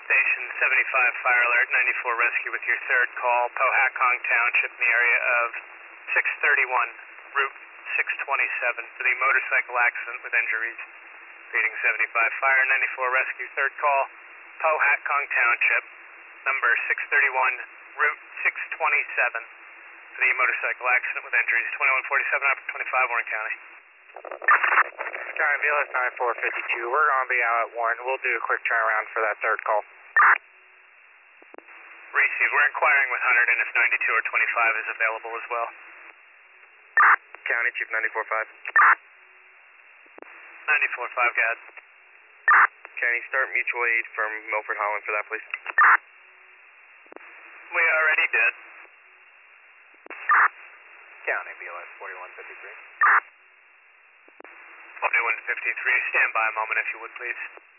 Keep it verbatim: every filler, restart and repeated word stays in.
Station seventy-five Fire Alert, ninety-four Rescue with your third call, Powhatan Township in the area of six thirty-one, Route six twenty-seven for the motorcycle accident with injuries. Reading seventy-five Fire, ninety-four Rescue, third call, Powhatan Township, number six thirty-one, Route six twenty-seven for the motorcycle accident with injuries. twenty-one forty-seven, Opera twenty-five, Warren County. County B L S nine four five two, we're going to be out at Warren. We'll do a quick turnaround for that third call. Receive. We're inquiring with Hunter and if ninety-two or twenty-five is available as well. County Chief ninety-four five. ninety-four five, Gad. County, start mutual aid from Milford Holland for that, please. We already did. County B L S forty-one fifty-three. forty-one fifty-three, stand by a moment if you would, please.